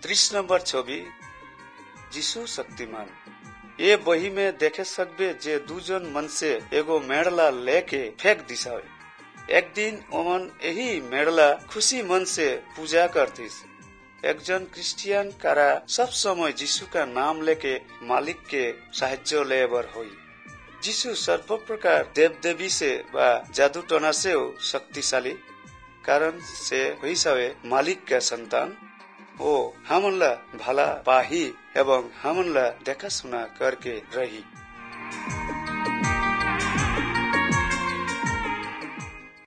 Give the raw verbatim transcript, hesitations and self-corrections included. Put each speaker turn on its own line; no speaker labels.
तीस नंबर छवि जीसु शक्तिमान। ये बही में देखे सकबे जे दूजन मन से एगो मेड़ला लेके फेंक दिसावे। एक दिन ओमन यही मेड़ला खुशी मन से पूजा करतीस। एक जन क्रिस्चियन कारा सब समय जीसु का नाम लेके मालिक के साहाय्य लेबर होई। जीसु सर्व प्रकार देव देवी से व जादू टोना से शक्तिशाली कारण से हिसाबे मालिक का संतान ओ हमनला भला पाही एवं हमनला देखा सुना करके रही।